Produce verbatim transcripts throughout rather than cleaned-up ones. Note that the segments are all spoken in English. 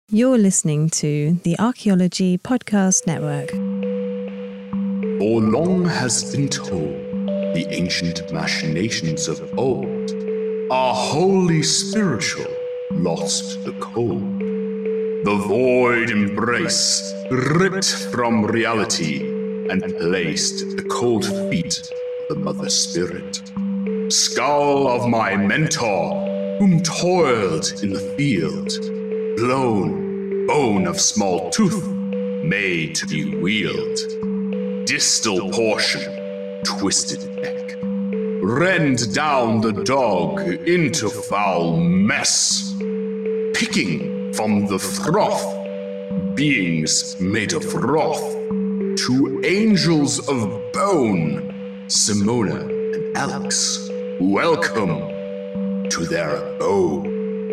You're listening to the Archaeology Podcast Network. For long has been told, the ancient machinations of old are wholly spiritual, lost the cold. The void embrace, ripped from reality, and placed at the cold feet of the Mother Spirit. Skull of my mentor, whom toiled in the field, blown, bone of small tooth, made to be wheeled. Distal portion, twisted neck, rend down the dog into foul mess, picking from the froth, beings made of wrath, to angels of bone, Simona and Alex, welcome to their abode.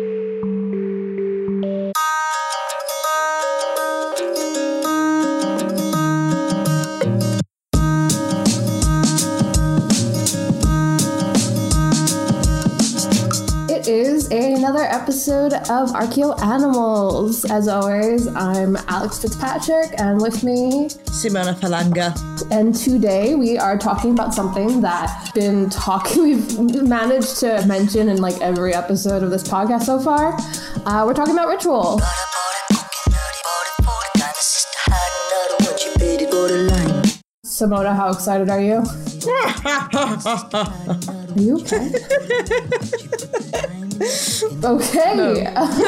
Another episode of Archeo Animals. As always, I'm Alex Fitzpatrick, and with me, Simona Falanga. And today we are talking about something that's been talking, we've managed to mention in like every episode of this podcast so far. Uh, we're talking about ritual. Simona, how excited are you? Are you okay? Okay. No.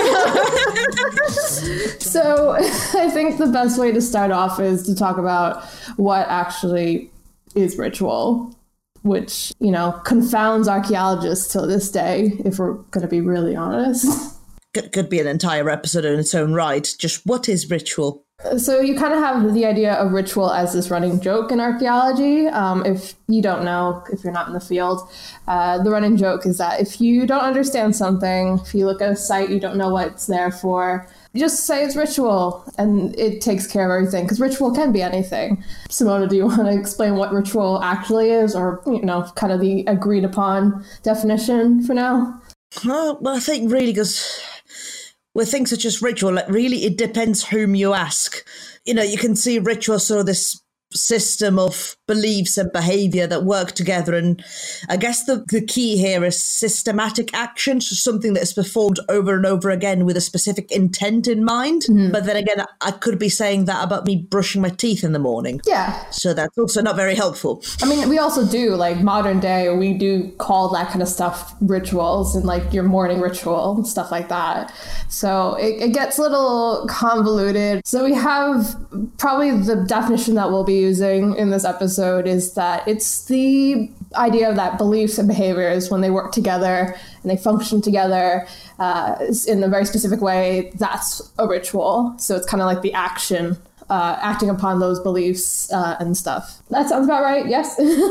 So I think the best way to start off is to talk about what actually is ritual, which, you know, confounds archaeologists till this day, if we're going to be really honest. Could, could be an entire episode in its own right. Just what is ritual? So you kind of have the idea of ritual as this running joke in archaeology. Um, if you don't know, if you're not in the field, uh, the running joke is that if you don't understand something, if you look at a site, you don't know what it's there for, you just say it's ritual and it takes care of everything, because ritual can be anything. Simona, do you want to explain what ritual actually is, or, you know, kind of the agreed upon definition for now? Well, well I think really because with things such as ritual, like really it depends whom you ask. You know, you can see ritual sort of this system of beliefs and behavior that work together. And I guess the, the key here is systematic action, so something that is performed over and over again with a specific intent in mind. Mm-hmm. But then again, I could be saying that about me brushing my teeth in the morning. Yeah. So that's also not very helpful. I mean, we also do, like modern day, we do call that kind of stuff rituals, and like your morning ritual and stuff like that. So it, it gets a little convoluted. So we have probably the definition that we'll be using in this episode is that it's the idea that beliefs and behaviors, when they work together and they function together uh, in a very specific way, that's a ritual. So it's kind of like the action, uh, acting upon those beliefs uh, and stuff. That sounds about right, yes?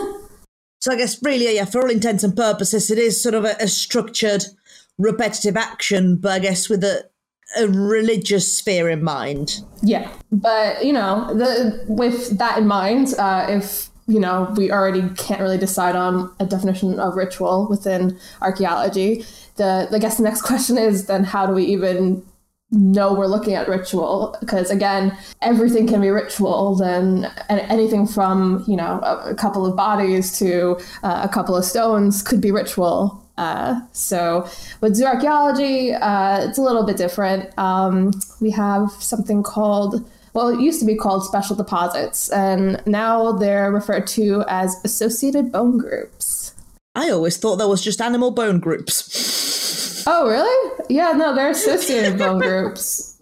So I guess really, yeah, for all intents and purposes, it is sort of a, a structured, repetitive action, but I guess with a a religious sphere in mind. Yeah, but you know, the with that in mind, uh, if you know, we already can't really decide on a definition of ritual within archaeology, the I guess the next question is then how do we even know we're looking at ritual? Because again, everything can be ritual. Then anything from, you know, a, a couple of bodies to uh, a couple of stones could be ritual. Uh, so with zooarchaeology, uh, it's a little bit different. Um, we have something called, well, it used to be called special deposits, and now they're referred to as associated bone groups. I always thought that was just animal bone groups. Oh, really? Yeah, no, they're associated bone groups.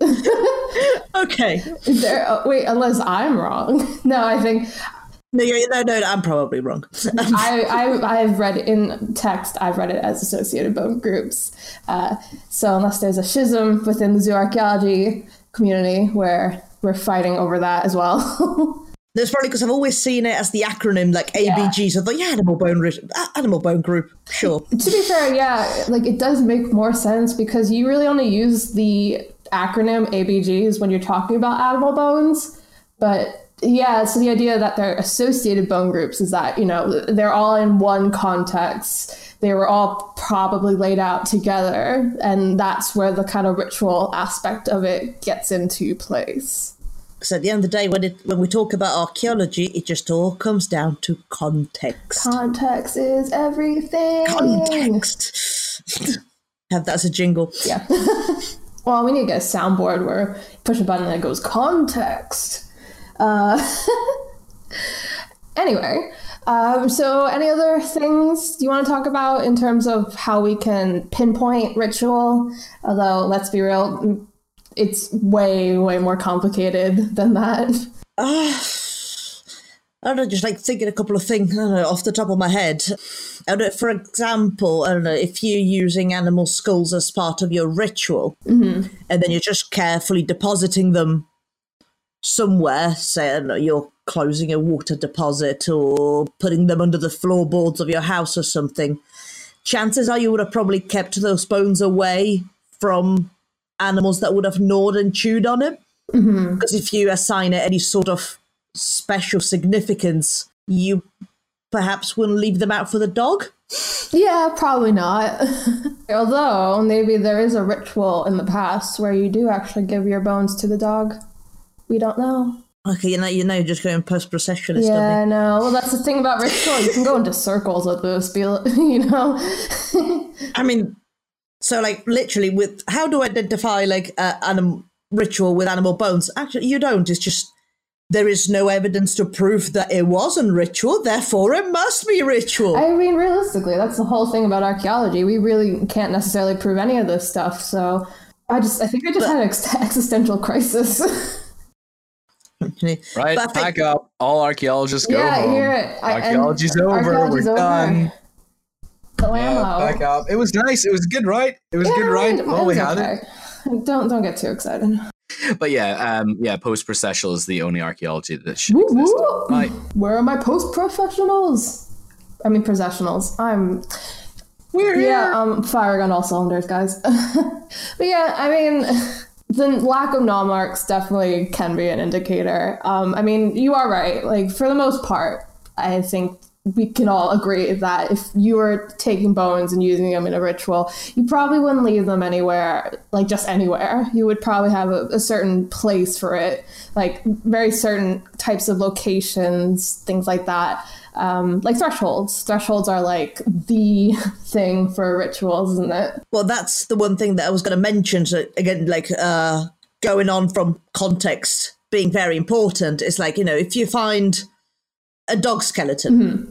Okay. They're, oh, wait, unless I'm wrong. No, I think... No, no, no, I'm probably wrong. I, I, I've read it in text, I've read it as associated bone groups. Uh, so unless there's a schism within the zooarchaeology community where we're fighting over that as well. That's probably because I've always seen it as the acronym, like A B G. Yeah. So I thought, yeah, animal bone, animal bone group, sure. To be fair, yeah, like it does make more sense because you really only use the acronym A B Gs when you're talking about animal bones, but yeah, so the idea that they're associated bone groups is that, you know, they're all in one context. they were all probably laid out together, and that's where the kind of ritual aspect of it gets into place. So at the end of the day, when it when we talk about archaeology, it just all comes down to context. Context is everything. Context. Have that as a jingle. Yeah. Well, we need to get a soundboard where you push a button and it goes context. Uh, anyway, um, so any other things you want to talk about in terms of how we can pinpoint ritual? Although, let's be real, it's way, way more complicated than that. Uh, I don't know, just like thinking a couple of things I don't know, off the top of my head. I don't know, for example, I don't know, if you're using animal skulls as part of your ritual, mm-hmm. and then you're just carefully depositing them somewhere, say, I don't know, you're closing a water deposit or putting them under the floorboards of your house or something, chances are you would have probably kept those bones away from animals that would have gnawed and chewed on it. Because mm-hmm. if you assign it any sort of special significance, you perhaps wouldn't leave them out for the dog. Yeah, probably not. Although maybe there is a ritual in the past where you do actually give your bones to the dog. We don't know. Okay, you know, you know, you're just going post-processionist. Yeah, I know. Well, that's the thing about ritual. You can go into circles with this, you know. I mean, so like literally, with how do I identify like uh, animal ritual with animal bones? Actually, you don't. It's just there is no evidence to prove that it wasn't ritual. Therefore, it must be ritual. I mean, realistically, that's the whole thing about archaeology. We really can't necessarily prove any of this stuff. So I just, I think I just but, had an ex- existential crisis. Right, think, pack up. All archaeologists go yeah, home. Hear it. I, Archaeology's over. Archaeology's We're over. done. Yeah, pack up. It was nice. It was a good ride. It was yeah, a good ride. It, well, it we had okay. it. Don't don't get too excited. But yeah, um, yeah, post-processional is the only archaeology that should woo, exist. Woo. Right. Where are my post-professionals? I mean, processionals. I'm. We're here. Yeah, I'm firing on all cylinders, guys. But yeah, I mean. The lack of gnaw marks definitely can be an indicator. Um, I mean, you are right. Like, for the most part, I think we can all agree that if you were taking bones and using them in a ritual, you probably wouldn't leave them anywhere, like just anywhere. You would probably have a, a certain place for it, like very certain types of locations, things like that. Um, like thresholds. Thresholds are like the thing for rituals, isn't it? Well, that's the one thing that I was going to mention. So again, like uh, going on from context being very important. It's like, you know, if you find a dog skeleton mm-hmm.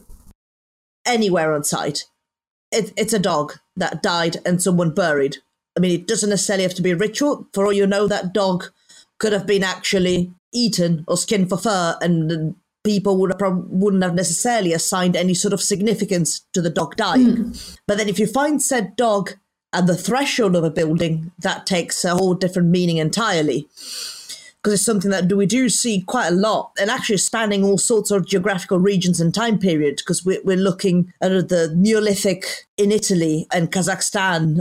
anywhere on site, it, it's a dog that died and someone buried. I mean, it doesn't necessarily have to be a ritual. For all you know, that dog could have been actually eaten or skinned for fur, and people would have prob- wouldn't have necessarily assigned any sort of significance to the dog dying. Mm. But then if you find said dog at the threshold of a building, that takes a whole different meaning entirely. Because it's something that we do see quite a lot, and actually spanning all sorts of geographical regions and time periods, because we're, we're looking at the Neolithic in Italy and Kazakhstan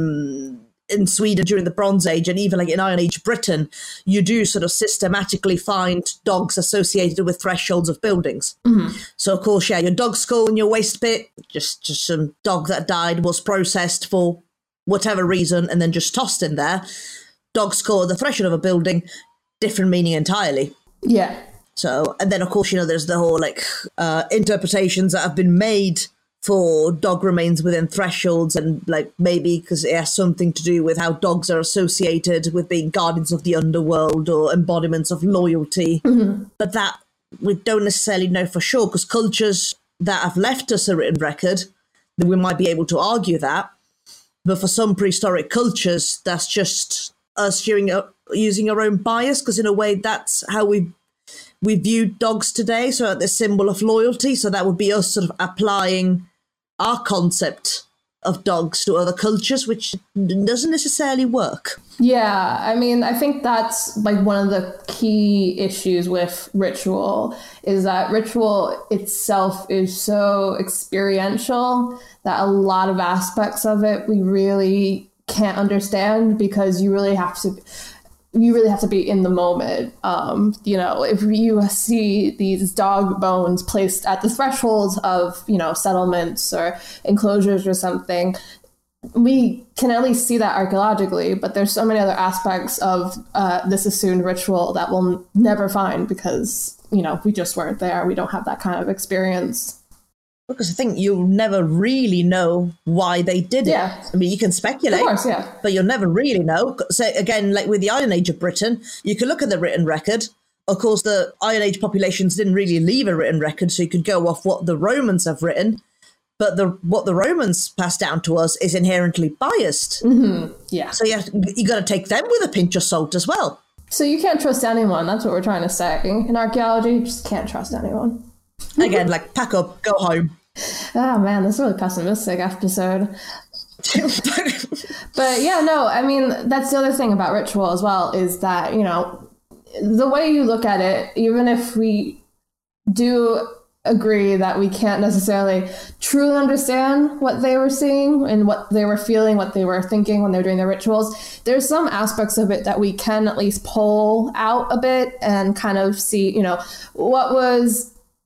and in Sweden during the Bronze Age, and even like in Iron Age Britain, you do sort of systematically find dogs associated with thresholds of buildings. Mm-hmm. So of course, yeah, your dog skull in your waste pit, just, just some dog that died, was processed for whatever reason and then just tossed in there. Dog skull at the threshold of a building, different meaning entirely. Yeah. So, and then of course, you know, there's the whole like uh, interpretations that have been made for dog remains within thresholds, and like maybe because it has something to do with how dogs are associated with being guardians of the underworld or embodiments of loyalty. Mm-hmm. But that we don't necessarily know for sure, because cultures that have left us a written record, then we might be able to argue that. But for some prehistoric cultures, that's just us using, using our own bias, because in a way that's how we we view dogs today. So the symbol of loyalty. So that would be us sort of applying our concept of dogs to other cultures, which doesn't necessarily work. Yeah, I mean, I think that's like one of the key issues with ritual, is that ritual itself is so experiential that a lot of aspects of it we really can't understand, because you really have to you really have to be in the moment. Um, you know, if you see these dog bones placed at the thresholds of, you know, settlements or enclosures or something, we can at least see that archaeologically, but there's so many other aspects of uh, this assumed ritual that we'll never find because, you know, we just weren't there. We don't have that kind of experience. Because I think you'll never really know why they did it. Yeah. I mean, you can speculate, of course, yeah. but you'll never really know. So again, like with the Iron Age of Britain, you can look at the written record. Of course, the Iron Age populations didn't really leave a written record, so you could go off what the Romans have written. But the what the Romans passed down to us is inherently biased. Mm-hmm. Yeah. So you have, you got to take them with a pinch of salt as well. So you can't trust anyone. That's what we're trying to say. In archaeology, you just can't trust anyone. Again, like pack up, go home. Oh man, this is a really pessimistic episode. But yeah, no, I mean, that's the other thing about ritual as well, is that, you know, the way you look at it, even if we do agree that we can't necessarily truly understand what they were seeing and what they were feeling, what they were thinking when they were doing their rituals, there's some aspects of it that we can at least pull out a bit and kind of see, you know, what was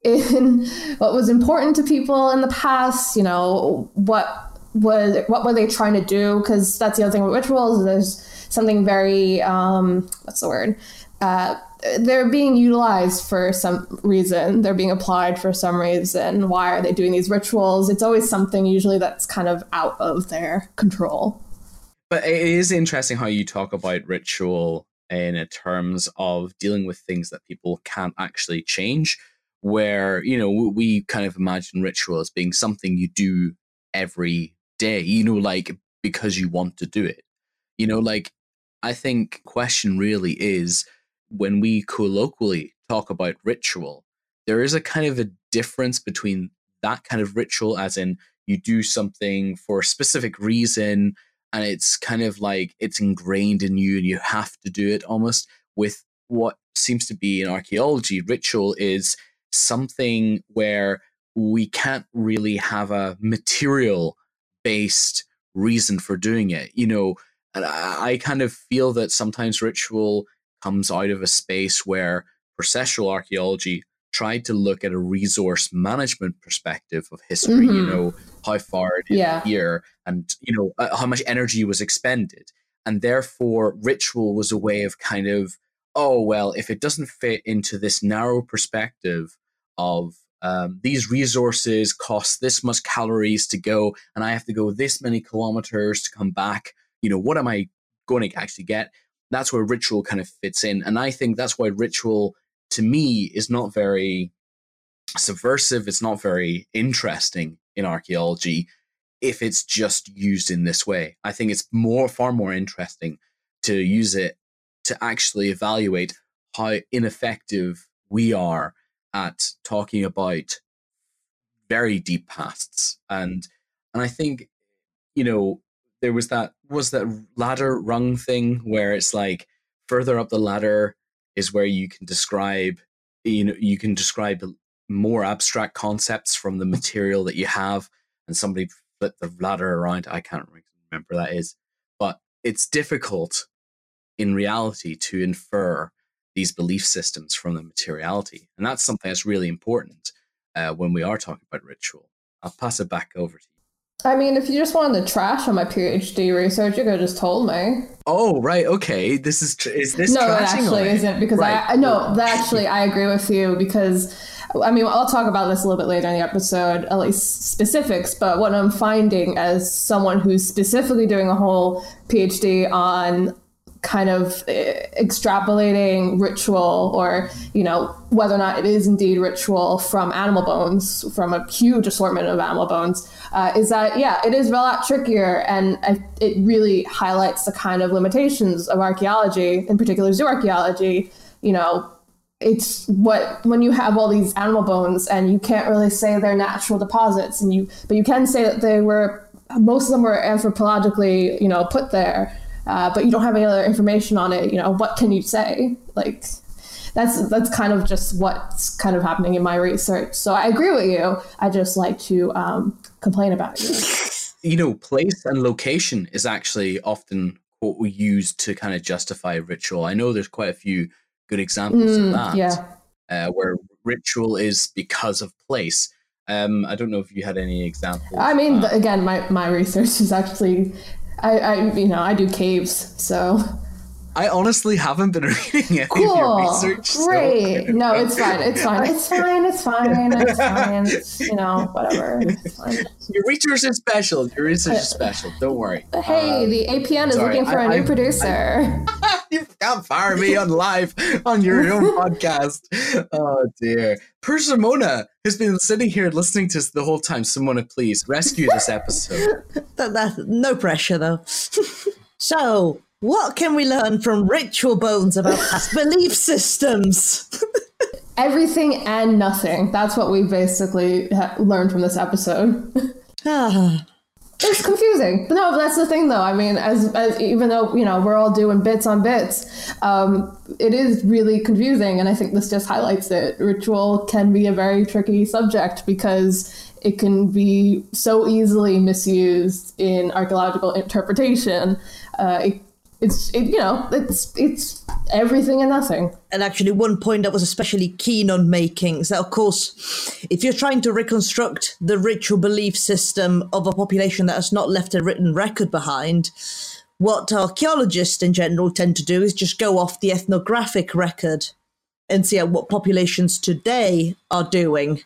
in what was important to people in the past, you know, what was what were they trying to do? Because that's the other thing with rituals. There's something very um, what's the word? Uh, they're being utilized for some reason. They're being applied for some reason. Why are they doing these rituals? It's always something usually that's kind of out of their control. But it is interesting how you talk about ritual in terms of dealing with things that people can't actually change. Where, you know, we kind of imagine ritual as being something you do every day, you know, like because you want to do it. You know, like I think question really is when we colloquially talk about ritual, there is a kind of a difference between that kind of ritual, as in you do something for a specific reason and it's kind of like it's ingrained in you and you have to do it almost, with what seems to be in archaeology. Ritual is something where we can't really have a material based reason for doing it, you know. And I, I kind of feel that sometimes ritual comes out of a space where processual archaeology tried to look at a resource management perspective of history, mm-hmm. you know, how far it is yeah. here and, you know, uh, how much energy was expended. And therefore ritual was a way of kind of, oh, well, if it doesn't fit into this narrow perspective of um, these resources cost this much calories to go, and I have to go this many kilometers to come back, you know, what am I going to actually get? That's where ritual kind of fits in. And I think that's why ritual, to me, is not very subversive. It's not very interesting in archaeology if it's just used in this way. I think it's more, far more interesting to use it to actually evaluate how ineffective we are at talking about very deep pasts. And and I think, you know, there was that was that ladder rung thing where it's like further up the ladder is where you can describe, you know, you can describe more abstract concepts from the material that you have, and somebody flipped the ladder around. I can't remember what that is, but it's difficult in reality to infer these belief systems from the materiality. And that's something that's really important uh, when we are talking about ritual. I'll pass it back over to you. I mean, if you just wanted to trash on my PhD research, you could have just told me. Oh, right. Okay. This is, tr- is this no, trashing? No, it actually isn't, because right. I, no, that actually, I agree with you, because I mean, I'll talk about this a little bit later in the episode, at least specifics, but what I'm finding as someone who's specifically doing a whole PhD on kind of extrapolating ritual, or, you know, whether or not it is indeed ritual from animal bones, from a huge assortment of animal bones, uh, is that, yeah, it is a lot trickier. And I, it really highlights the kind of limitations of archaeology, in particular zoo archaeology. You know, it's what, when you have all these animal bones and you can't really say they're natural deposits, and you, but you can say that they were, most of them were anthropologically, you know, put there. Uh, but you don't have any other information on it, you know, what can you say? Like, that's that's kind of just what's kind of happening in my research. So I agree with you. I just like to um, complain about it. You know, place and location is actually often quote used to kind of justify ritual. I know there's quite a few good examples Mm, of that, yeah. uh, where ritual is because of place. Um, I don't know if you had any examples. I mean, of that. again, my, my research is actually, I, I you know, I do caves, so. I honestly haven't been reading any Cool. of your research. so- Great. No, it's fine. It's fine. It's fine. It's fine. It's fine. It's, you know, whatever. It's fine. Your research is special. Your research is special. Don't worry. Hey, Um, the A P N is sorry, looking for I- a new I- producer. You can't fire me on live on your own podcast. Oh dear. Persimona has been sitting here listening to us the whole time. Simona, please rescue this episode. That, that, no pressure, though. So, what can we learn from Ritual Bones about past belief systems? Everything and nothing. That's what we basically ha- learned from this episode. Ah, It's confusing. But no, that's the thing, though. I mean, as, as even though, you know, we're all doing bits on bits, um, it is really confusing. And I think this just highlights it. Ritual can be a very tricky subject because it can be so easily misused in archaeological interpretation. Uh, it, it's, it, you know, it's it's everything and nothing. and actually, one point I was especially keen on making is that, of course, if you're trying to reconstruct the ritual belief system of a population that has not left a written record behind, what archaeologists in general tend to do is just go off the ethnographic record and see what populations today are doing.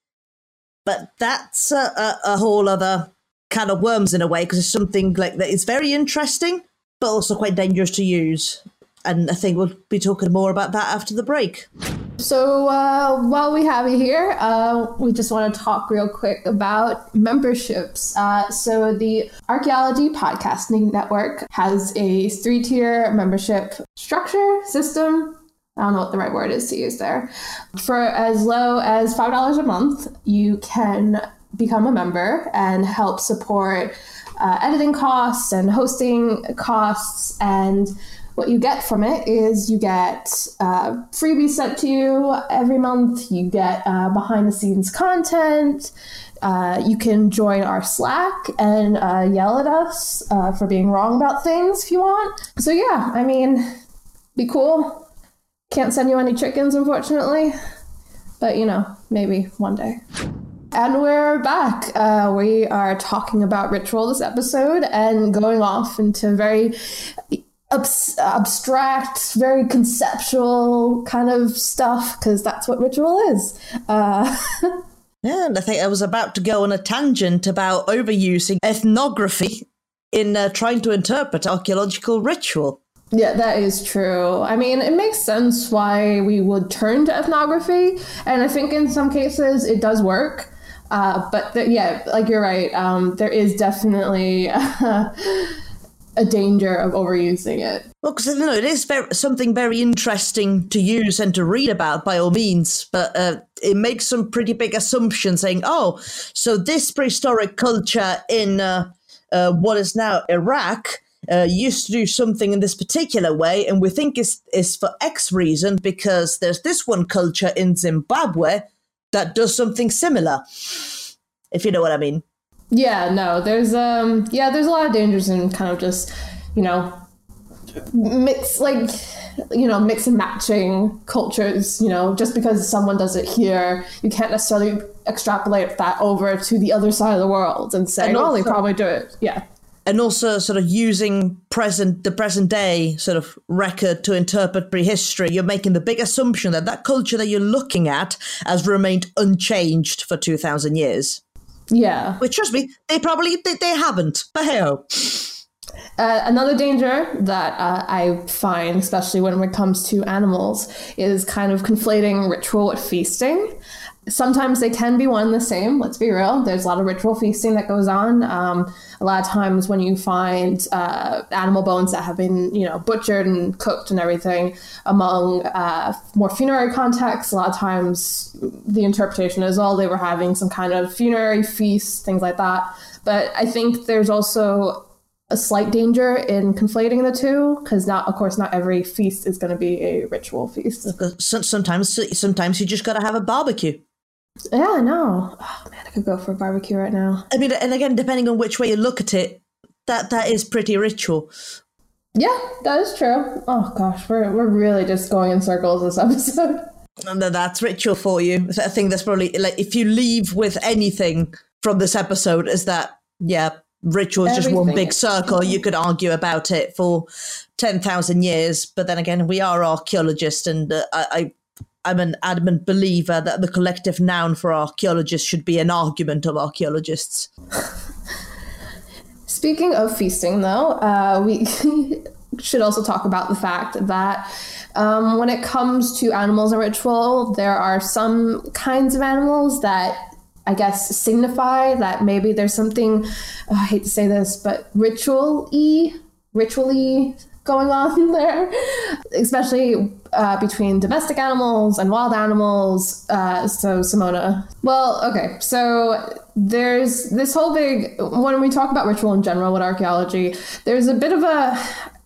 But that's a, a, a whole other can of worms in a way, because it's something like that is very interesting, but also quite dangerous to use. And I think we'll be talking more about that after the break. So uh, while we have you here, uh, we just want to talk real quick about memberships. Uh, so the Archaeology Podcasting Network has a three-tier membership structure system. I don't know what the right word is to use there. For as low as five dollars a month, you can become a member and help support uh, editing costs and hosting costs. And what you get from it is you get uh, freebies sent to you every month. You get uh, behind the scenes content. Uh, you can join our Slack and uh, yell at us uh, for being wrong about things if you want. So yeah, I mean, be cool. Can't send you any chickens, unfortunately. But, you know, maybe one day. And we're back. Uh, we are talking about ritual this episode and going off into very abs- abstract, very conceptual kind of stuff, because that's what ritual is. Uh, Yeah, and I think I was about to go on a tangent about overusing ethnography in uh, trying to interpret archaeological ritual. Yeah, that is true. I mean, it makes sense why we would turn to ethnography, and I think in some cases it does work. Uh, but the, yeah, like you're right, um, there is definitely a danger of overusing it. Well, because you know, it is very, something very interesting to use and to read about by all means, but uh, it makes some pretty big assumptions saying, oh, so this prehistoric culture in uh, uh, what is now Iraq Uh, used to do something in this particular way, and we think it's, it's for X reason because there's this one culture in Zimbabwe that does something similar, if you know what I mean. Yeah, no, there's um, yeah, there's a lot of dangers in kind of just, you know, mix like, you know, mix and matching cultures. You know, just because someone does it here, you can't necessarily extrapolate that over to the other side of the world and say, And oh, they also- probably do it. Yeah. And also sort of using present the present day sort of record to interpret prehistory, you're making the big assumption that that culture that you're looking at has remained unchanged for two thousand years. Yeah. Which, trust me, they probably, they, they haven't. But hey-ho. Uh, another danger that uh, I find, especially when it comes to animals, is kind of conflating ritual with feasting. Sometimes they can be one and the same, let's be real. There's a lot of ritual feasting that goes on. Um, a lot of times when you find uh, animal bones that have been, you know, butchered and cooked and everything among uh, more funerary contexts, a lot of times the interpretation is, oh, they were having some kind of funerary feast, things like that. But I think there's also a slight danger in conflating the two, because not, of course, not every feast is going to be a ritual feast. Sometimes, sometimes you just got to have a barbecue. Yeah, I know. Oh, man, I could go for a barbecue right now. I mean, and again, depending on which way you look at it, that that is pretty ritual. Yeah, that is true. Oh gosh, we're we're really just going in circles this episode. And that's ritual for you. I think that's probably, like, if you leave with anything from this episode, is that, yeah, ritual is just one Everything. big circle. You could argue about it for ten thousand years, but then again, we are archaeologists, and uh, I, I, I'm an adamant believer that the collective noun for archaeologists should be an argument of archaeologists. Speaking of feasting, though, uh, we should also talk about the fact that um, when it comes to animals and ritual, there are some kinds of animals that I guess signify that maybe there's something, oh, I hate to say this, but ritual-y, ritually going on there, especially uh, between domestic animals and wild animals. Uh, so Simona, well, okay, so there's this whole big, when we talk about ritual in general with archaeology, there's a bit of a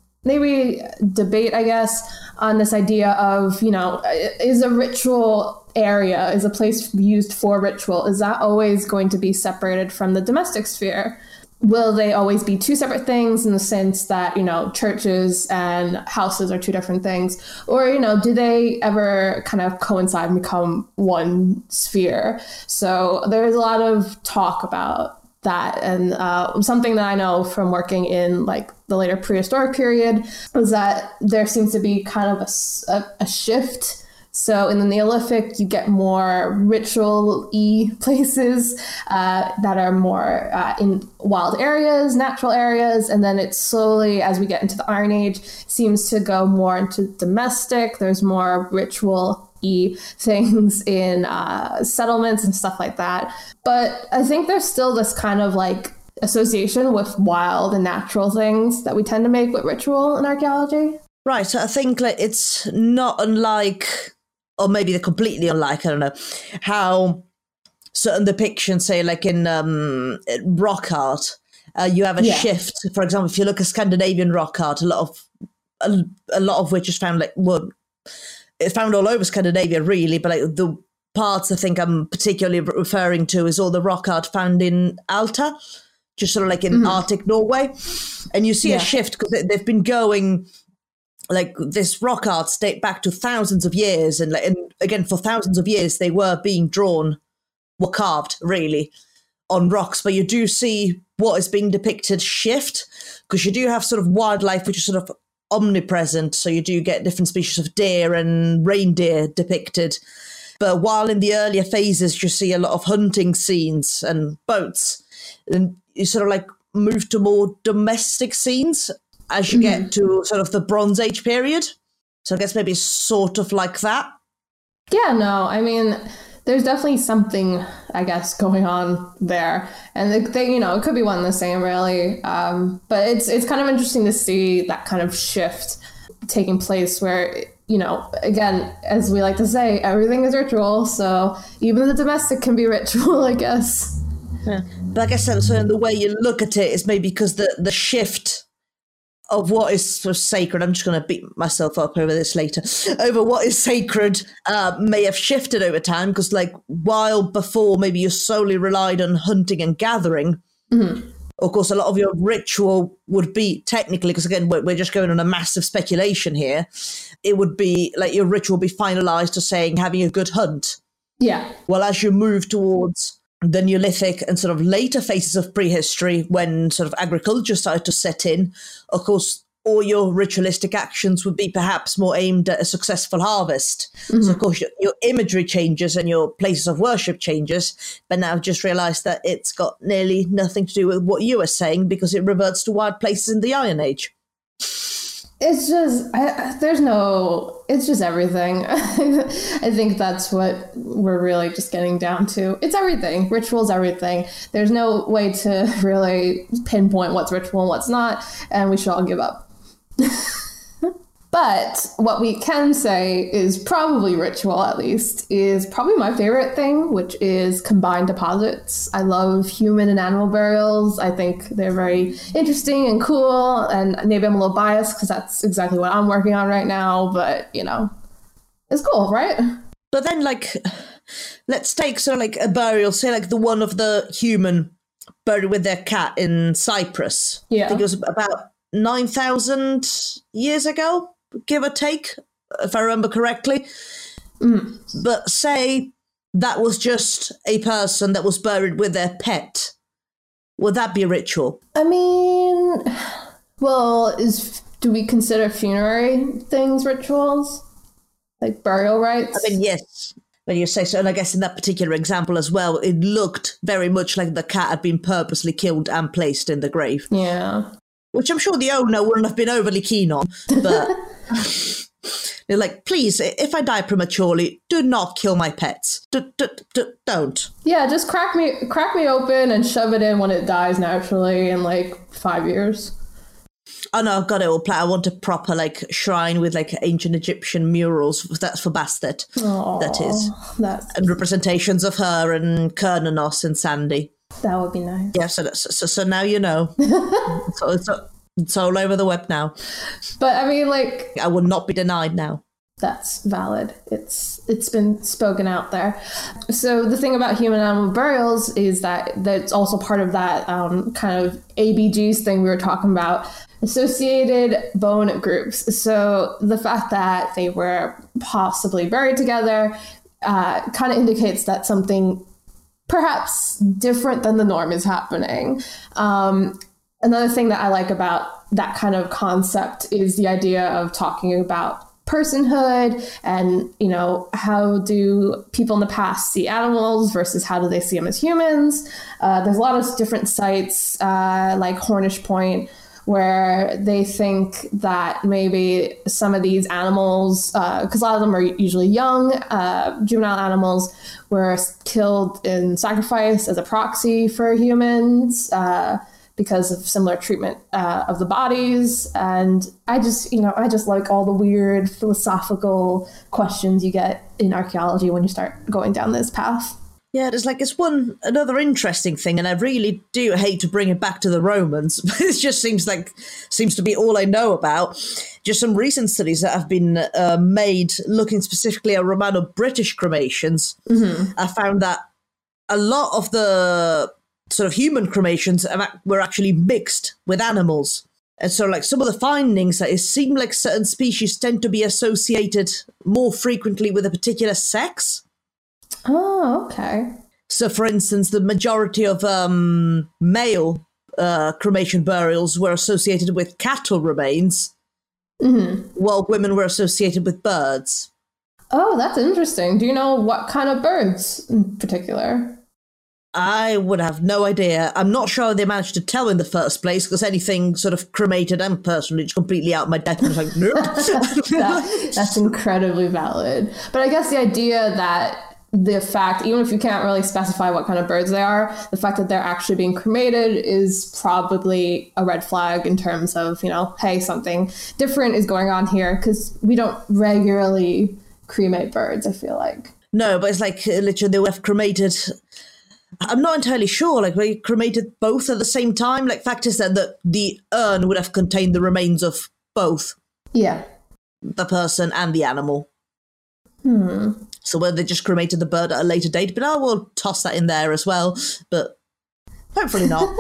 maybe debate, I guess, on this idea of, you know, is a ritual area, is a place used for ritual, is that always going to be separated from the domestic sphere? Will they always be two separate things in the sense that, you know, churches and houses are two different things? Or, you know, do they ever kind of coincide and become one sphere? So there's a lot of talk about that. And uh, something that I know from working in like the later prehistoric period was that there seems to be kind of a, a, a shift. So in the Neolithic, you get more ritual-y places uh, that are more uh, in wild areas, natural areas. And then it slowly, as we get into the Iron Age, seems to go more into domestic. There's more ritual-y things in uh, settlements and stuff like that. But I think there's still this kind of like association with wild and natural things that we tend to make with ritual in archaeology. Right, so I think like, it's not unlike, or maybe they're completely unlike, I don't know, how certain depictions, say like in um, rock art, uh, you have a Yeah. shift. For example, if you look at Scandinavian rock art, a lot of a, a lot of which is found like, well, it's found all over Scandinavia really, but like the parts I think I'm particularly referring to is all the rock art found in Alta, just sort of like in mm-hmm. Arctic Norway. And you see yeah. a shift because they've been going, like this rock arts date back to thousands of years. And, like, and again, for thousands of years, they were being drawn, were carved really on rocks. But you do see what is being depicted shift, because you do have sort of wildlife, which is sort of omnipresent. So you do get different species of deer and reindeer depicted. But while in the earlier phases, you see a lot of hunting scenes and boats, and you sort of like move to more domestic scenes as you mm-hmm. get to sort of the Bronze Age period. So I guess maybe sort of like that. Yeah, no, I mean, there's definitely something, I guess, going on there. And they, they, you know, it could be one and the same, really. Um, but it's it's kind of interesting to see that kind of shift taking place where, you know, again, as we like to say, everything is ritual. So even the domestic can be ritual, I guess. Yeah. But I guess so the way you look at it is maybe because the, the shift of what is sort of sacred, I'm just going to beat myself up over this later, over what is sacred uh, may have shifted over time, because like while before maybe you solely relied on hunting and gathering, mm-hmm. of course a lot of your ritual would be technically, because again we're, we're just going on a massive speculation here, it would be like your ritual would be finalized to saying having a good hunt. Yeah. Well, as you move towards the Neolithic and sort of later phases of prehistory, when sort of agriculture started to set in, of course, all your ritualistic actions would be perhaps more aimed at a successful harvest. Mm-hmm. So, of course, your, your imagery changes and your places of worship changes. But now I've just realised that it's got nearly nothing to do with what you were saying, because it reverts to wild places in the Iron Age. It's just, I, there's no, it's just everything. I think that's what we're really just getting down to. It's everything. Ritual's everything. There's no way to really pinpoint what's ritual and what's not, and we should all give up. But what we can say is probably ritual, at least, is probably my favorite thing, which is combined deposits. I love human and animal burials. I think they're very interesting and cool, and maybe I'm a little biased because that's exactly what I'm working on right now, but, you know, it's cool, right? But then, like, let's take sort of like a burial, say like the one of the human buried with their cat in Cyprus. Yeah. I think it was about nine thousand years ago, give or take, if I remember correctly. Mm. But say that was just a person that was buried with their pet. Would that be a ritual? I mean, well, is do we consider funerary things rituals? Like burial rites? I mean, yes. When you say so, and I guess in that particular example as well, it looked very much like the cat had been purposely killed and placed in the grave. Yeah. Which I'm sure the owner wouldn't have been overly keen on, but they're like, please, if I die prematurely, do not kill my pets. D- d- d- don't. Yeah, just crack me crack me open and shove it in when it dies naturally in like five years. Oh no, I've got it all planned. I want a proper like shrine with like ancient Egyptian murals. That's for Bastet. Aww, that is. That's... And representations of her and Kernanos and Sandy. That would be nice. Yeah, so that's, so, so now you know. so it's, it's all over the web now. But I mean, like... I will not be denied now. That's valid. It's It's been spoken out there. So the thing about human animal burials is that that's also part of that um, kind of A B Gs thing we were talking about. Associated bone groups. So the fact that they were possibly buried together uh, kind of indicates that something perhaps different than the norm is happening. Um, another thing that I like about that kind of concept is the idea of talking about personhood and, you know, how do people in the past see animals versus how do they see them as humans? Uh, there's a lot of different sites uh, like Hornish Point where they think that maybe some of these animals, because uh, a lot of them are usually young, uh, juvenile animals, were killed in sacrifice as a proxy for humans uh, because of similar treatment uh, of the bodies. And I just, you know, I just like all the weird philosophical questions you get in archaeology when you start going down this path. Yeah, there's like it's one another interesting thing, and I really do hate to bring it back to the Romans, but it just seems like seems to be all I know about. Just some recent studies that have been uh, made looking specifically at Romano-British cremations. Mm-hmm. I found that a lot of the sort of human cremations were actually mixed with animals. And so like some of the findings that it seemed like certain species tend to be associated more frequently with a particular sex. Oh, okay. So, for instance, the majority of um, male uh, cremation burials were associated with cattle remains, mm-hmm. while women were associated with birds. Oh, that's interesting. Do you know what kind of birds in particular? I would have no idea. I'm not sure they managed to tell in the first place, because anything sort of cremated and personally is completely out of my depth. I was like, nope. that, that's incredibly valid. But I guess the idea that the fact, even if you can't really specify what kind of birds they are, the fact that they're actually being cremated is probably a red flag in terms of, you know, hey, something different is going on here, because we don't regularly cremate birds, I feel like. No, but it's like literally they would have cremated... I'm not entirely sure, like, we cremated both at the same time. Like, fact is that the, the urn would have contained the remains of both. Yeah. The person and the animal. Hmm. So whether they just cremated the bird at a later date, but I will toss that in there as well. But hopefully not.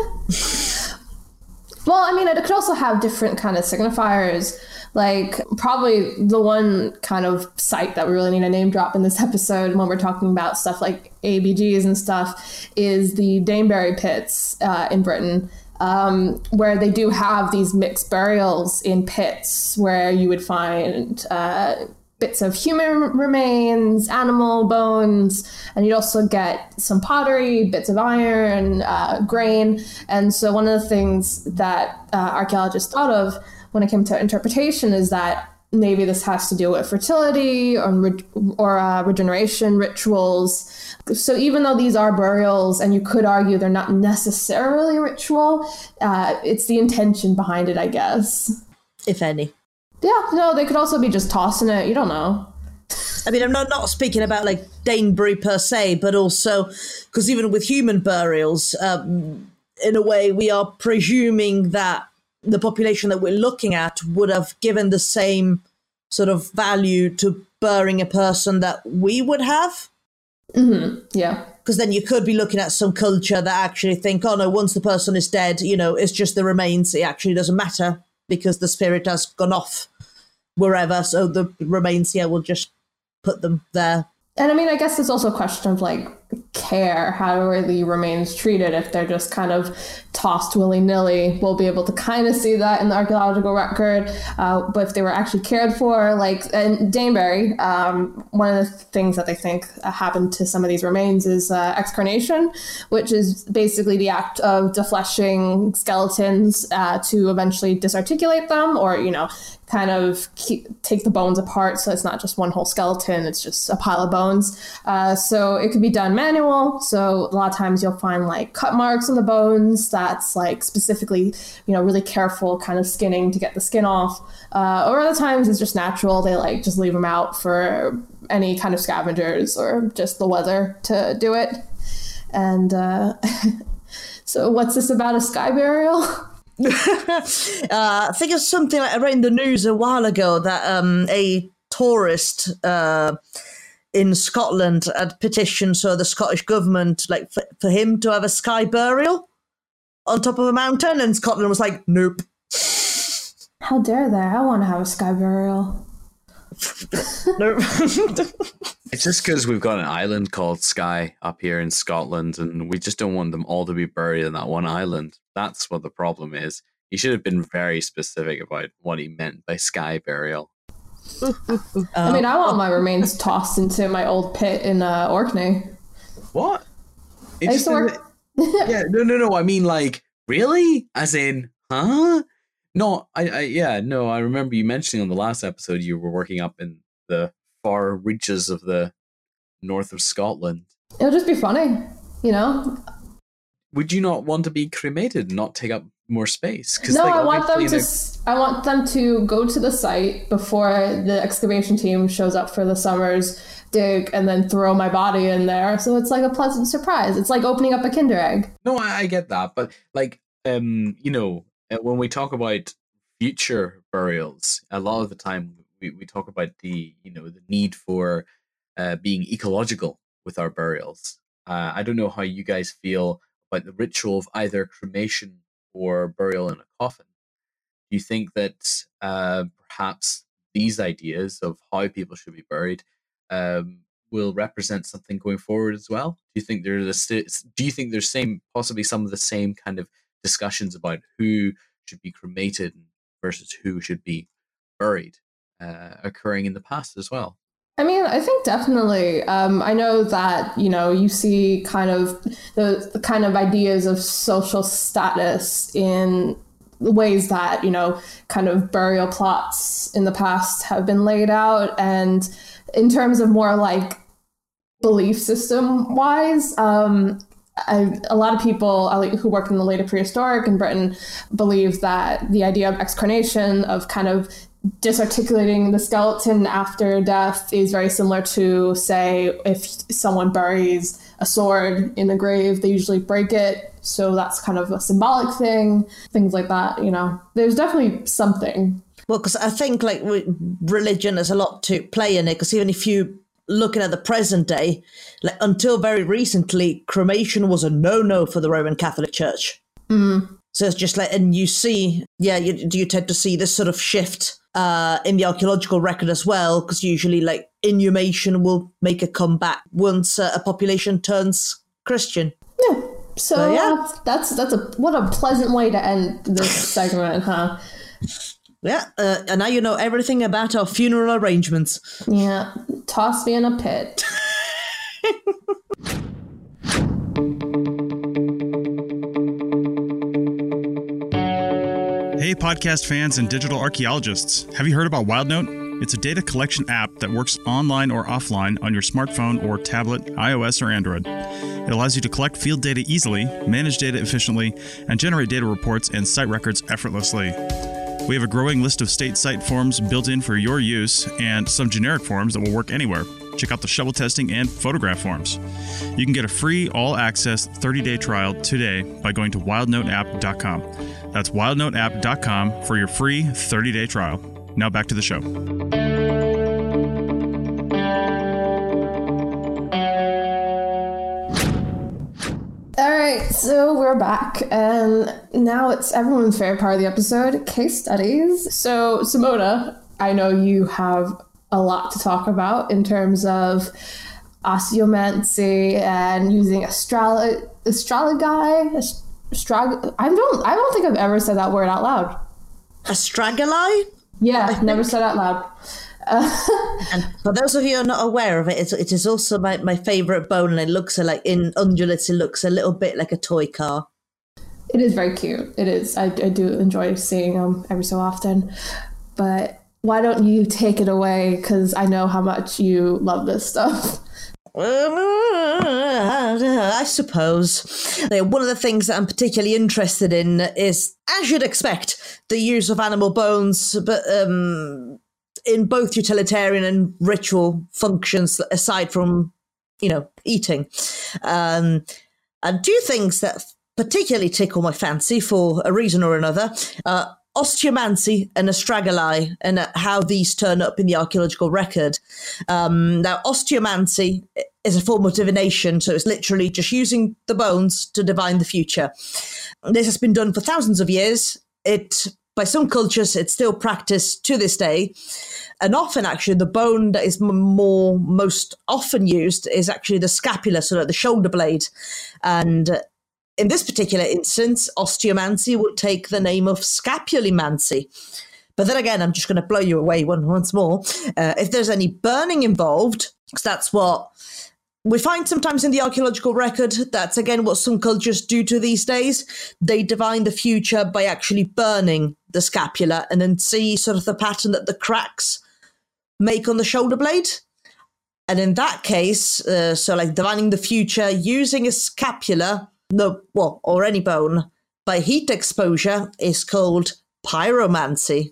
Well, I mean, it could also have different kind of signifiers. Like, probably the one kind of site that we really need to name drop in this episode when we're talking about stuff like A B Gs and stuff is the Danebury pits uh, in Britain, um, where they do have these mixed burials in pits where you would find uh, bits of human remains, animal bones, and you'd also get some pottery, bits of iron, uh, grain. And so one of the things that uh, archaeologists thought of when it came to interpretation is that maybe this has to do with fertility or, re- or uh, regeneration rituals. So even though these are burials, and you could argue they're not necessarily ritual, uh, it's the intention behind it, I guess. If any. Yeah, no, they could also be just tossing it. You don't know. I mean, I'm not, not speaking about like Danebury per se, but also because even with human burials, um, in a way, we are presuming that the population that we're looking at would have given the same sort of value to burying a person that we would have. Mm-hmm. Yeah. Because then you could be looking at some culture that actually think, oh no, once the person is dead, you know, it's just the remains. It actually doesn't matter. because the spirit has gone off wherever. So the remains, yeah, we'll just put them there. And I mean, I guess there's also a question of like care. How are the remains treated? If they're just kind of tossed willy-nilly, we'll be able to kind of see that in the archaeological record. Uh, but if they were actually cared for, like in Danebury, um, one of the things that they think happened to some of these remains is uh, excarnation, which is basically the act of defleshing skeletons uh, to eventually disarticulate them, or, you know, kind of keep, take the bones apart so it's not just one whole skeleton, it's just a pile of bones. Uh, so it could be done manual. So a lot of times you'll find like cut marks on the bones. That's like specifically, you know, really careful kind of skinning to get the skin off. Uh, or other times it's just natural. They like just leave them out for any kind of scavengers or just the weather to do it. And uh, so what's this about a sky burial? uh, I think it's something like I read in the news a while ago that um, a tourist uh, in Scotland had petitioned so the Scottish government, like for, for him to have a sky burial on top of a mountain, and Scotland was like, nope. How dare they? I want to have a sky burial. Nope. It's just because we've got an island called Skye up here in Scotland, and we just don't want them all to be buried in that one island. That's what the problem is. He should have been very specific about what he meant by sky burial. I mean, I want my remains tossed into my old pit in uh, Orkney. What? I used to work- yeah, no, no, no. I mean, like, really? As in, huh? No, I, I, yeah, no. I remember you mentioning on the last episode you were working up in the far reaches of the north of Scotland. It'll just be funny, you know. Would you not want to be cremated and not take up more space? No, like, I want them to. The... I want them to go to the site before the excavation team shows up for the summer's dig, and then throw my body in there. So it's like a pleasant surprise. It's like opening up a Kinder Egg. No, I, I get that, but like, um, you know, when we talk about future burials, a lot of the time we, we talk about the, you know, the need for uh, being ecological with our burials. Uh, I don't know how you guys feel about the ritual of either cremation or burial in a coffin. Do you think that uh, perhaps these ideas of how people should be buried um, will represent something going forward as well? Do you think there's a st- do you think there's same possibly some of the same kind of discussions about who should be cremated versus who should be buried uh, occurring in the past as well? I mean, I think definitely. Um, I know that, you know, you see kind of the, the kind of ideas of social status in ways that, you know, kind of burial plots in the past have been laid out. And in terms of more like belief system wise, um, I, a lot of people who work in the later prehistoric in Britain believe that the idea of excarnation, of kind of disarticulating the skeleton after death, is very similar to, say, if someone buries a sword in the grave, they usually break it. So that's kind of a symbolic thing, things like that. You know, there's definitely something. Well, because I think like religion has a lot to play in it, because even if you looking at the present day, like until very recently, cremation was a no-no for the Roman Catholic Church. Mm. So it's just like, and you see, yeah, you, you tend to see this sort of shift uh, in the archaeological record as well, because usually like inhumation will make a comeback once uh, a population turns Christian. Yeah. So, so yeah, uh, that's that's a what a pleasant way to end this segment, huh? Yeah, uh, and now you know everything about our funeral arrangements. Yeah, toss me in a pit. Hey, podcast fans and digital archaeologists. Have you heard about WildNote? It's a data collection app that works online or offline on your smartphone or tablet, iOS or Android. It allows you to collect field data easily, manage data efficiently, and generate data reports and site records effortlessly. We have a growing list of state site forms built in for your use, and some generic forms that will work anywhere. Check out the shovel testing and photograph forms. You can get a free all-access thirty-day trial today by going to wild note app dot com. That's wild note app dot com for your free thirty-day trial. Now back to the show. All right, So we're back, and now it's everyone's favorite part of the episode, case studies. So Simona, I know you have a lot to talk about in terms of osteomancy and using astrology, astrologi, astrag. I don't, I don't think I've ever said that word out loud. Astragali? Yeah, never said out loud. Uh, and for those of you who are not aware of it, it's, it is also my, my favourite bone, and it looks like in ungulates, it looks a little bit like a toy car. It is very cute. It is. I, I do enjoy seeing them every so often. But why don't you take it away? Because I know how much you love this stuff. I suppose. One of the things that I'm particularly interested in is, as you'd expect, the use of animal bones, but um, in both utilitarian and ritual functions, aside from, you know, eating. Um, and two things that particularly tickle my fancy for a reason or another, uh, osteomancy and astragali, and uh, how these turn up in the archaeological record. Um, now, osteomancy is a form of divination, so it's literally just using the bones to divine the future. This has been done for thousands of years. It, by some cultures, it's still practiced to this day. And often, actually, the bone that is m- more most often used is actually the scapula, so like the shoulder blade. And uh, in this particular instance, osteomancy would take the name of scapulomancy. But then again, I'm just going to blow you away one, once more. Uh, if there's any burning involved, because that's what we find sometimes in the archaeological record, that's again what some cultures do to these days. They divine the future by actually burning the scapula and then see sort of the pattern that the cracks make on the shoulder blade. And in that case, uh, so like divining the future using a scapula, no, well, or any bone, by heat exposure is called pyromancy.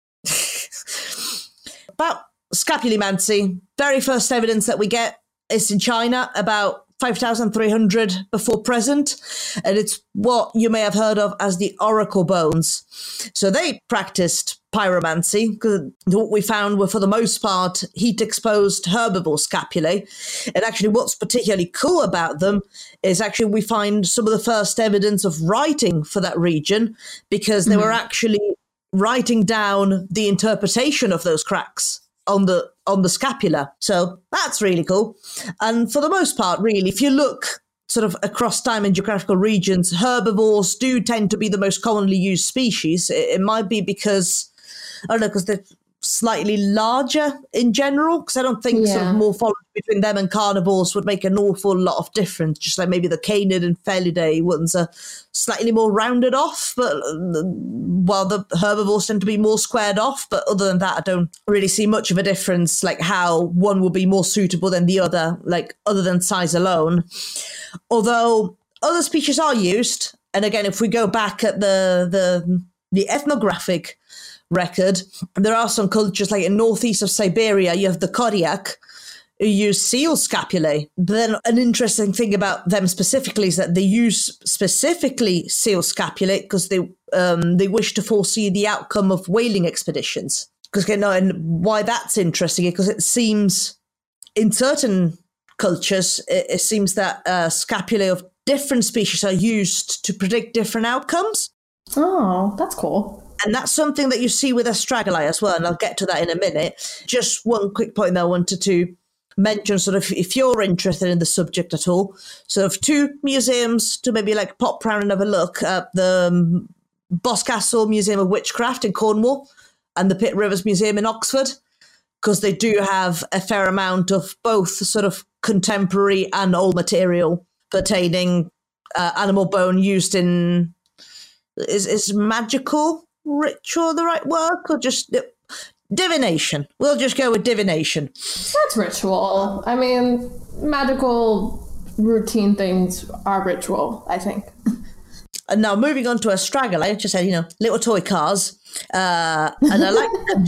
About scapulomancy, very first evidence that we get is in China, about five thousand three hundred before present, and it's what you may have heard of as the oracle bones. So they practiced pyromancy, because what we found were, for the most part, heat-exposed herbivore scapulae. And actually what's particularly cool about them is actually we find some of the first evidence of writing for that region, because they mm-hmm. were actually writing down the interpretation of those cracks on the on the scapula. So that's really cool. And for the most part, really, if you look sort of across time and geographical regions, herbivores do tend to be the most commonly used species. It, it might be because, I don't know, because they're slightly larger in general, because I don't think yeah. sort of morphology between them and carnivores would make an awful lot of difference. Just like maybe the canid and felidae ones are slightly more rounded off, but while the herbivores tend to be more squared off. But other than that, I don't really see much of a difference, like how one will be more suitable than the other, like other than size alone. Although other species are used, and again, if we go back at the the the ethnographic record, there are some cultures like in northeast of Siberia, you have the Koryak, who use seal scapulae. But then an interesting thing about them specifically is that they use specifically seal scapulae because they um, they wish to foresee the outcome of whaling expeditions. Because you know, and why that's interesting is because it seems in certain cultures, it, it seems that uh, scapulae of different species are used to predict different outcomes. Oh, that's cool. And that's something that you see with astragali as well, and I'll get to that in a minute. Just one quick point that I wanted to mention, sort of, if you're interested in the subject at all, sort of two museums to maybe like pop round and have a look at: the um, Boscastle Museum of Witchcraft in Cornwall and the Pitt Rivers Museum in Oxford, because they do have a fair amount of both sort of contemporary and old material pertaining uh, animal bone used in, is, is magical ritual the right word, or just uh, divination? We'll just go with divination. That's ritual. I mean, magical routine things are ritual, I think. And now moving on to astragali, I just said, you know, little toy cars, uh, and I like them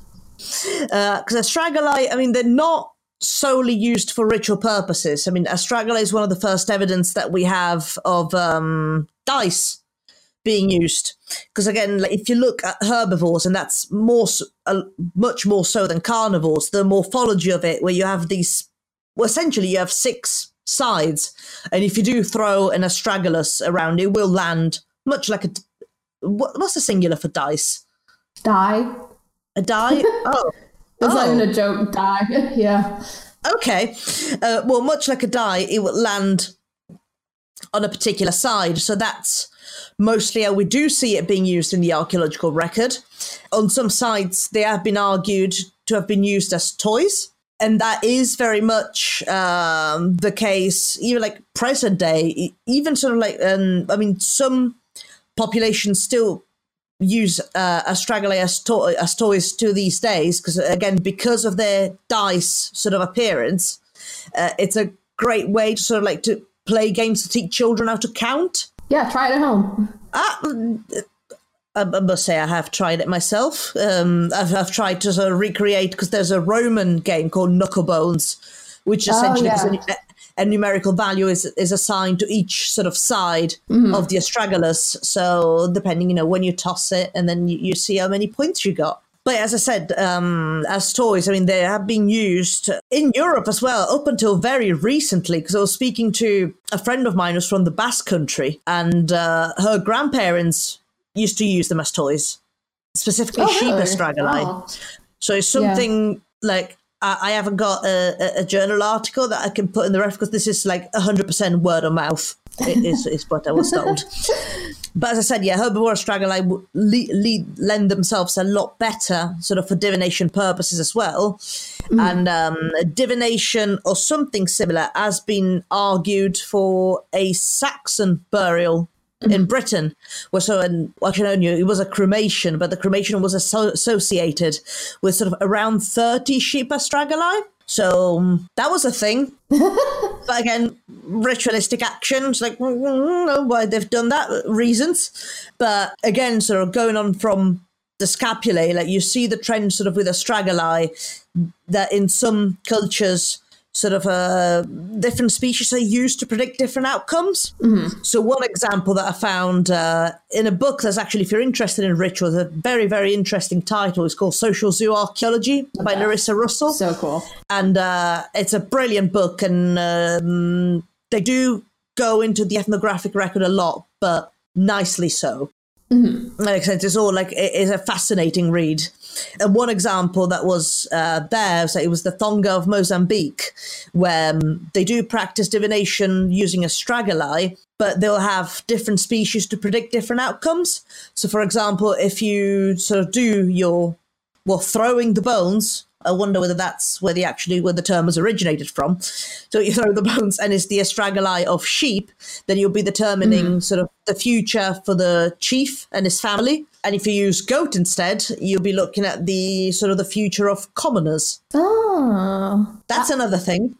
because uh, astragali, I mean, they're not solely used for ritual purposes. I mean, astragali is one of the first evidence that we have of um, dice being used, because again, like, if you look at herbivores, and that's more uh, much more so than carnivores, the morphology of it, where you have these, well, essentially you have six sides. And if you do throw an astragalus around, it will land much like a... What, what's the singular for dice? Die. A die? Oh. That's oh. not even a joke. Die. Yeah. Okay. Uh, well, much like a die, it will land on a particular side. So that's mostly how we do see it being used in the archaeological record. On some sites, they have been argued to have been used as toys. And that is very much um, the case, even like present day, even sort of like, um, I mean, some populations still use uh, astragalae as, to- as toys to these days, because again, because of their dice sort of appearance, uh, it's a great way to sort of like to play games to teach children how to count. Yeah, try it at home. Ah, I must say I have tried it myself. Um, I've, I've tried to sort of recreate, because there's a Roman game called Knucklebones, which essentially oh, yeah. is a, a numerical value is is assigned to each sort of side mm-hmm. of the astragalus. So depending, you know, when you toss it, and then you, you see how many points you got. But as I said, um, as toys, I mean, they have been used in Europe as well, up until very recently, because I was speaking to a friend of mine who's from the Basque Country, and uh, her grandparents used to use them as toys, specifically oh, sheep really? astragalae. Oh. So it's something yeah. like, I, I haven't got a, a journal article that I can put in the ref, because this is like one hundred percent word of mouth, is, is what I was told. But as I said, yeah, herbivore astragalae le- le- lend themselves a lot better sort of for divination purposes as well. Mm. And um, divination or something similar has been argued for a Saxon burial mm-hmm. in Britain. Well, so in, well, actually, no, it was a cremation, but the cremation was asso- associated with sort of around thirty sheep astragalae. So um, that was a thing. But again, ritualistic actions, like, I don't know why they've done that, reasons. But again, sort of going on from the scapulae, like you see the trend sort of with astragalae, that in some cultures, sort of uh, different species are used to predict different outcomes. Mm-hmm. So one example that I found uh, in a book that's actually, if you're interested in rituals, a very, very interesting title. It's called Social Zooarchaeology by okay. Larissa Russell. So cool. And uh, it's a brilliant book, and um, they do go into the ethnographic record a lot, but nicely so. Mm-hmm. Like I said, it's all like, it is a fascinating read. And one example that was uh, there, so it was the Thonga of Mozambique, where um, they do practice divination using astragalae, but they'll have different species to predict different outcomes. So, for example, if you sort of do your, well, throwing the bones, I wonder whether that's where the actually where the term was originated from. So you throw the bones and it's the astragalae of sheep, then you'll be determining mm. sort of the future for the chief and his family. And if you use goat instead, you'll be looking at the sort of the future of commoners. Oh. That's I- another thing.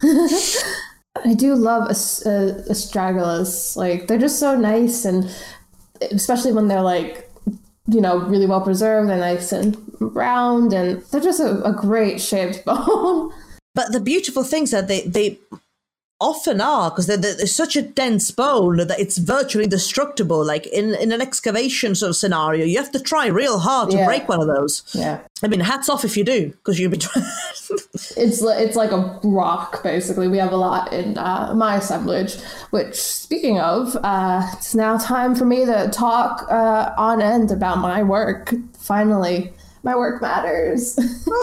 I do love ast- uh, astragalus. Like, they're just so nice, and especially when they're like, you know, really well preserved, they're nice and round, and they're just a, a great shaped bone. But the beautiful things that they, they often are, because they're, they're such a dense bone that it's virtually indestructible. Like in, in an excavation sort of scenario, you have to try real hard to yeah. break one of those. Yeah. I mean, hats off if you do, because you'll be trying. It's it's like a rock, basically. We have a lot in uh, my assemblage, which, speaking of, uh, it's now time for me to talk uh, on end about my work. Finally, my work matters.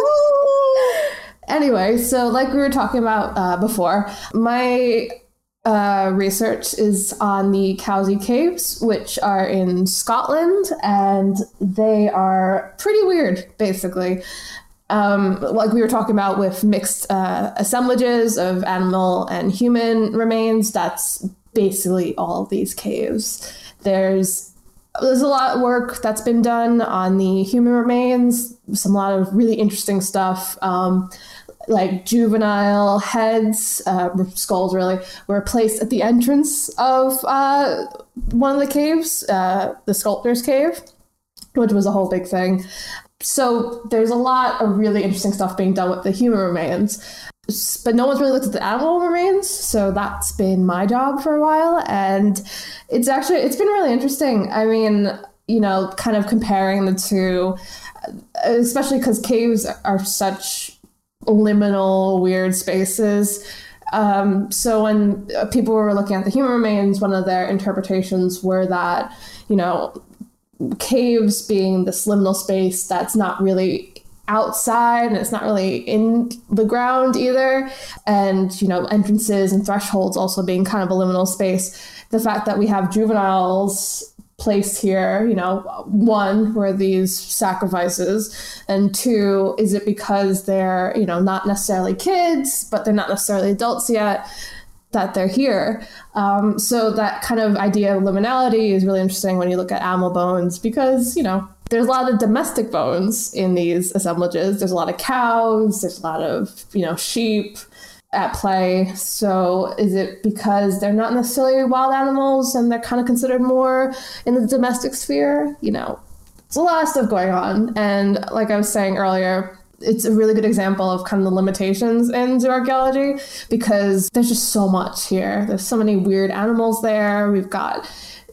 Anyway, so like we were talking about uh, before, my uh, research is on the Cowsey Caves, which are in Scotland, and they are pretty weird, basically. Um, like we were talking about with mixed uh, assemblages of animal and human remains, that's basically all of these caves. There's There's a lot of work that's been done on the human remains, some a lot of really interesting stuff. Um, like juvenile heads, uh, skulls really, were placed at the entrance of uh, one of the caves, uh, the Sculptor's Cave, which was a whole big thing. So there's a lot of really interesting stuff being done with the human remains, but no one's really looked at the animal remains. So that's been my job for a while. And it's actually, it's been really interesting. I mean, you know, kind of comparing the two, especially because caves are such liminal, weird spaces. Um, so when people were looking at the human remains, one of their interpretations were that, you know, caves being this liminal space that's not really outside and it's not really in the ground either, and you know, entrances and thresholds also being kind of a liminal space. The fact that we have juveniles placed here, you know, one, were these sacrifices, and two, is it because they're, you know, not necessarily kids, but they're not necessarily adults yet, that they're here. Um, so that kind of idea of liminality is really interesting when you look at animal bones, because, you know, there's a lot of domestic bones in these assemblages. There's a lot of cows, there's a lot of, you know, sheep at play. So is it because they're not necessarily wild animals and they're kind of considered more in the domestic sphere? You know, there's a lot of stuff going on. And like I was saying earlier, it's a really good example of kind of the limitations in zooarchaeology, because there's just so much here. There's so many weird animals there. We've got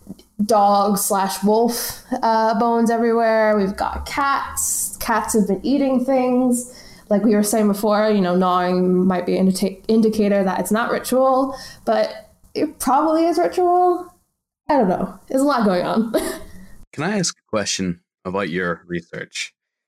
dog slash wolf uh, bones everywhere. We've got cats. Cats have been eating things. Like we were saying before, you know, gnawing might be an indi- indicator that it's not ritual, but it probably is ritual. I don't know. There's a lot going on. Can I ask a question about your research?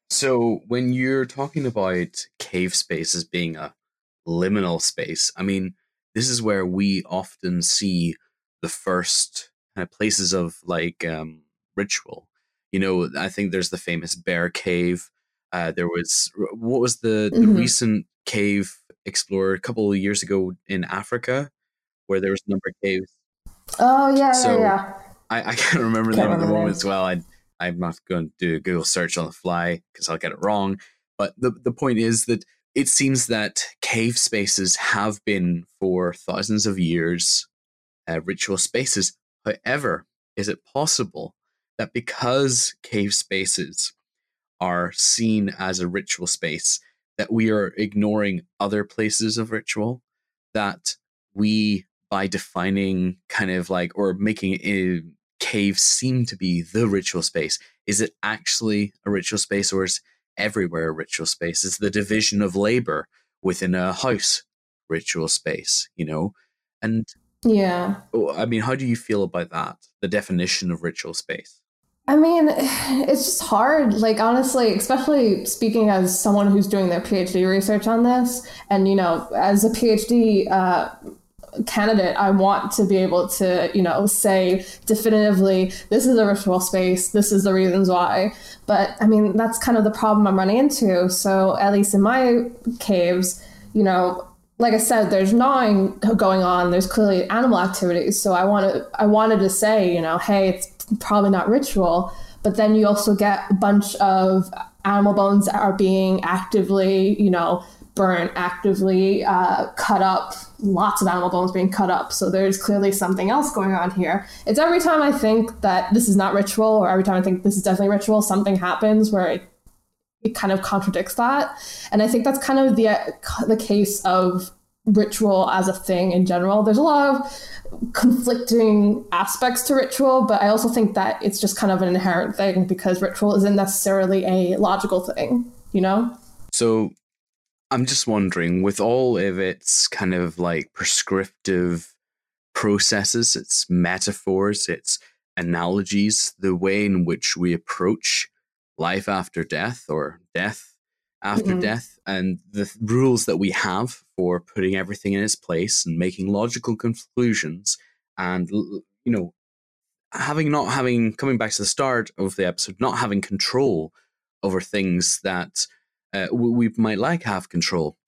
So when you're talking about cave spaces being a liminal space, I mean, this is where we often see the first kind of places of like um, ritual. You know, I think there's the famous Bear Cave. Uh, there was, what was the, the Mm-hmm. recent cave explored a couple of years ago in Africa, where there was a number of caves. Oh, yeah, So yeah, yeah. I, I can't remember the Can't name at the remember the moment name. as well. I, I'm not going to do a Google search on the fly because I'll get it wrong. But the, the point is that it seems that cave spaces have been for thousands of years uh, ritual spaces. However, is it possible that because cave spaces are seen as a ritual space, that we are ignoring other places of ritual, that we, by defining kind of like, or making a cave seem to be the ritual space, is it actually a ritual space, or is everywhere a ritual space? Is the division of labor within a house ritual space, you know? And Yeah. oh, I mean, how do you feel about that, the definition of ritual space? I mean, it's just hard. Like, honestly, especially speaking as someone who's doing their PhD research on this. And, you know, as a PhD uh, candidate, I want to be able to, you know, say definitively, this is a ritual space, this is the reasons why. But, I mean, that's kind of the problem I'm running into. So, at least in my caves, you know, like I said, there's gnawing going on. There's clearly animal activities. So I want to, I wanted to say, you know, hey, it's probably not ritual. But then you also get a bunch of animal bones that are being actively, you know, burnt, actively uh, cut up. Lots of animal bones being cut up. So there's clearly something else going on here. It's every time I think that this is not ritual, or every time I think this is definitely ritual, something happens where it it kind of contradicts that. And I think that's kind of the the case of ritual as a thing in general. There's a lot of conflicting aspects to ritual, but I also think that it's just kind of an inherent thing, because ritual isn't necessarily a logical thing, you know? So I'm just wondering, with all of its kind of like prescriptive processes, its metaphors, its analogies, the way in which we approach life after death, or death after Mm-hmm. death, and the th- rules that we have for putting everything in its place and making logical conclusions, and you know, having not having coming back to the start of the episode, not having control over things that uh, we, we might like have control,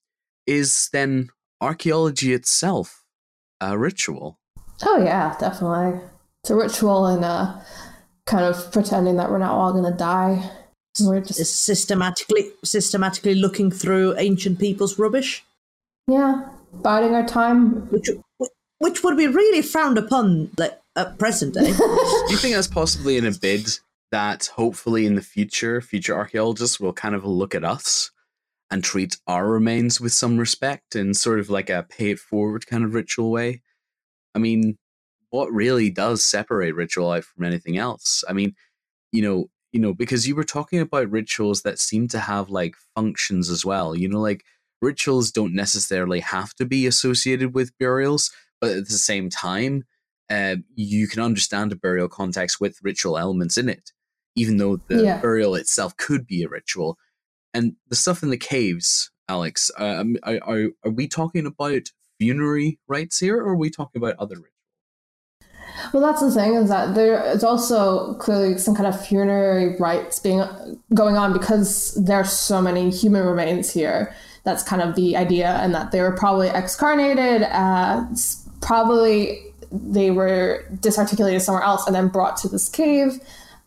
is then archaeology itself a ritual? Oh yeah, definitely. It's a ritual, and uh, kind of pretending that we're not all going to die. We're just Is systematically systematically looking through ancient people's rubbish, yeah, biding our time. which which would be really frowned upon, like, at present day. Do you think that's possibly in a bid that hopefully in the future, future archaeologists will kind of look at us and treat our remains with some respect in sort of like a pay it forward kind of ritual way? I mean, what really does separate ritual out from anything else? I mean, you know, you know, because you were talking about rituals that seem to have like functions as well, you know, like rituals don't necessarily have to be associated with burials, but at the same time, uh, you can understand a burial context with ritual elements in it, even though the yeah. burial itself could be a ritual. And the stuff in the caves, Alex, uh, are, are, are we talking about funerary rites here, or are we talking about other rituals? Well, that's the thing, is that there is also clearly some kind of funerary rites being going on because there are so many human remains here. That's kind of the idea, and that they were probably excarnated, uh, probably they were disarticulated somewhere else and then brought to this cave.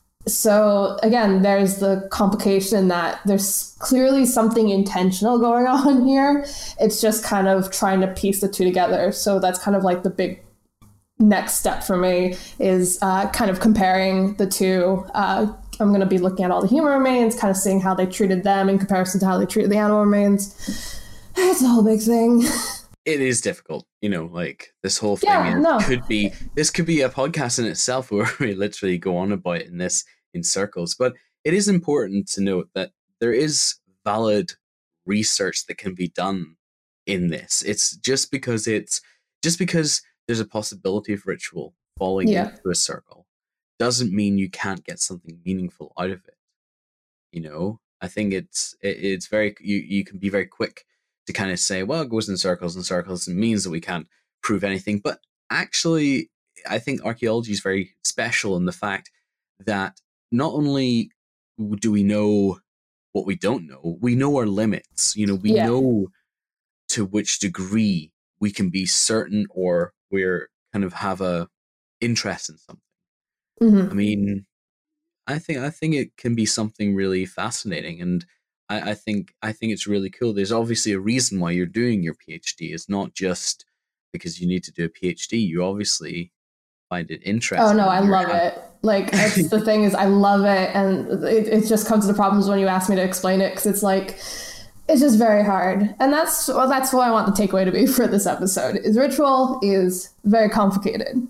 So again, there's the complication that there's clearly something intentional going on here. It's just kind of trying to piece the two together. So that's kind of like the big next step for me, is uh, kind of comparing the two. Uh, I'm going to be looking at all the human remains, kind of seeing how they treated them in comparison to how they treated the animal remains. It's a whole big thing. It is difficult, you know, like this whole thing yeah, is, no. could be, this could be a podcast in itself where we literally go on about it in this in circles. But it is important to note that there is valid research that can be done in this. It's just because it's just because there's a possibility of ritual falling yeah. into a circle doesn't mean you can't get something meaningful out of it. You know, I think it's it, it's very you you can be very quick to kind of say, well, it goes in circles and circles and means that we can't prove anything. But actually, I think archaeology is very special in the fact that not only do we know what we don't know, we know our limits. You know, we yeah. know to which degree we can be certain or we're kind of have a interest in something. Mm-hmm. I mean, I think I think it can be something really fascinating, and I, I think I think it's really cool. There's obviously a reason why you're doing your PhD. It's not just because you need to do a PhD. You obviously find it interesting. Oh no, I love it. Like it's, the thing is, I love it, and it, it just comes to the problems when you ask me to explain it, because it's like it's just very hard. And that's well, that's what I want the takeaway to be for this episode. Is ritual is very complicated.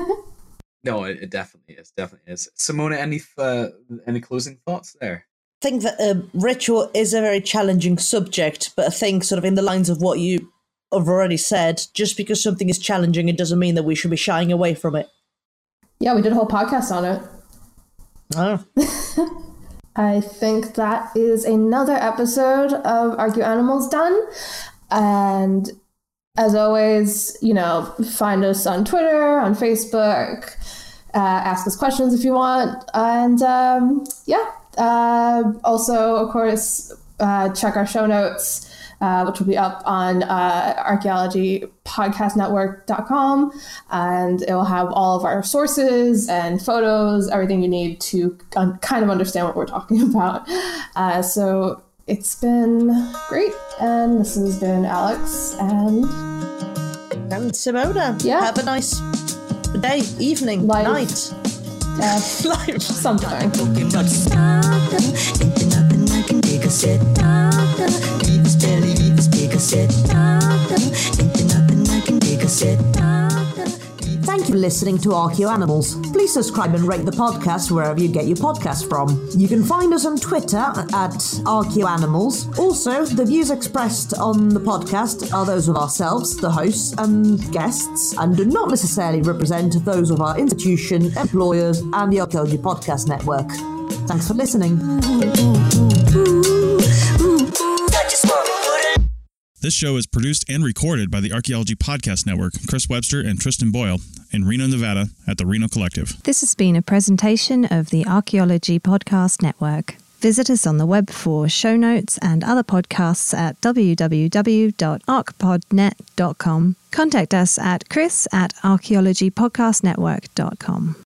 No, it, it definitely is. Definitely is. Simona, any uh, any closing thoughts there? I think that uh, ritual is a very challenging subject, but I think sort of in the lines of what you have already said, just because something is challenging, it doesn't mean that we should be shying away from it. Yeah, we did a whole podcast on it. Oh. I think that is another episode of Argue Animals done. And as always, you know, find us on Twitter, on Facebook, uh, ask us questions if you want. And um, yeah, uh, also, of course, uh, check our show notes, uh, which will be up on uh, archaeology podcast network dot com. And it will have all of our sources and photos, everything you need to un- kind of understand what we're talking about. Uh, so it's been great. And this has been Alex and... And Simona. Yeah. Have a nice day, evening, Life. night. Uh, Life. Sometime. Thank you for listening to Archaeo Animals. Please subscribe and rate the podcast wherever you get your podcasts from. You can find us on Twitter at Archaeo Animals. Also, the views expressed on the podcast are those of ourselves, the hosts and guests, and do not necessarily represent those of our institution, employers, and the Archaeology Podcast Network. Thanks for listening. This show is produced and recorded by the Archaeology Podcast Network, Chris Webster and Tristan Boyle, in Reno, Nevada, at the Reno Collective. This has been a presentation of the Archaeology Podcast Network. Visit us on the web for show notes and other podcasts at w w w dot arc pod net dot com. Contact us at chris at archaeology podcast network dot com.